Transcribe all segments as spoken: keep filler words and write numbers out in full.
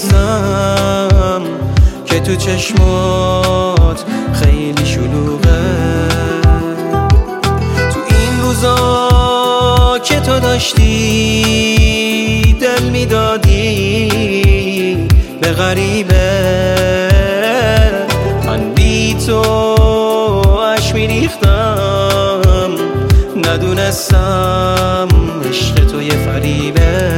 میدونستم که تو چشمات خیلی شلوغه. تو این روزا که تو داشتی دل میدادی به غریبه، من بی تو عشق میریختم، ندونستم عشق تو یه فریبه.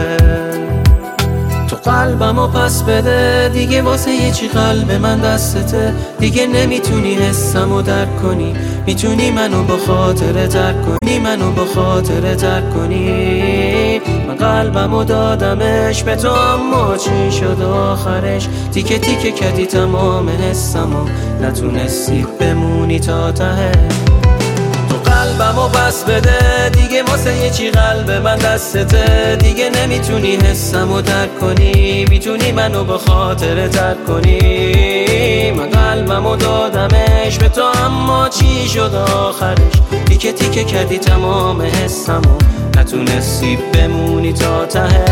تو قلبمو پس بده دیگه، واسه یه چی قلب من دستته، دیگه نمیتونی حسمو درک کنی، میتونی منو با خاطر ترک کنی، منو با خاطر ترک کنی. من قلبمو دادمش به تو، اما چی شد آخرش؟ تیکه تیکه کردی تمام حسمو، نتونستی بمونی تا ته. قلبمو بس بده دیگه، واسه یه چی قلب من دستته، دیگه نمیتونی حسمو درک کنی، میتونی منو با خاطر ترک کنی. من قلبمو دادمش به تو، اما چی شد آخرش؟ تیکه تیکه کردی تمام حسمو، نتونستی بمونی تا ته.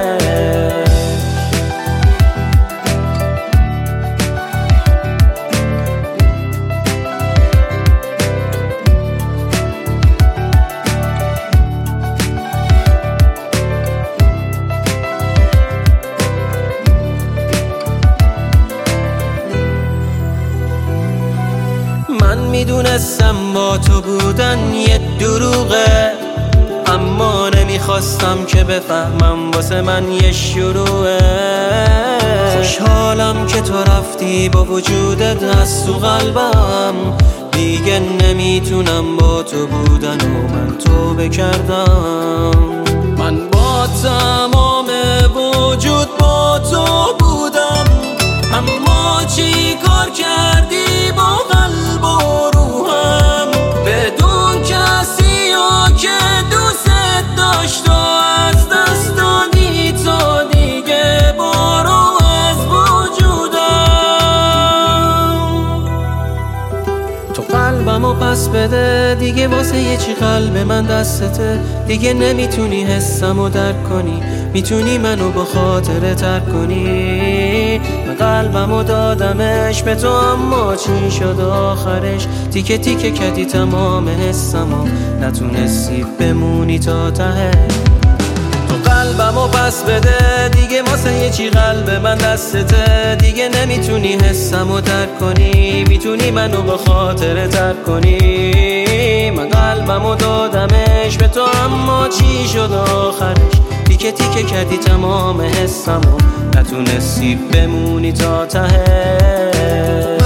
من میدونستم با تو بودن یه دروغه، اما نمیخواستم که بفهمم واسه من یه شروعه. خوشحالم که تو رفتی با وجودت از تو قلبم، دیگه نمیتونم با تو بودن و من تو بکردم. من با تمام وجود با تو بودم، اما چی کار کردی با قلب و روحم؟ بدون کسی ها که دوست داشت و از دست دادی تو، دیگه بارو از وجودم. تو قلبمو پس بده دیگه، واسه یه چی قلب من دستته، دیگه نمیتونی حسمو درک کنی، میتونی منو با خاطر ترک کنی. من قلبمو دادمش به تو، اما چی شد آخرش؟ تیکه تیکه کردی تمام حسمو، نتونستی بمونی تا ته. تو قلبمو پس بده دیگه، واسه یه چی قلب من دستته، دیگه نمیتونی حسمو درک کنی، میتونی منو با خاطر ترک کنی. من قلبمو دادمش به تو، اما چی شد آخرش؟ تیکه تیکه کردی تمام حسمو، نتونستی بمونی تا ته.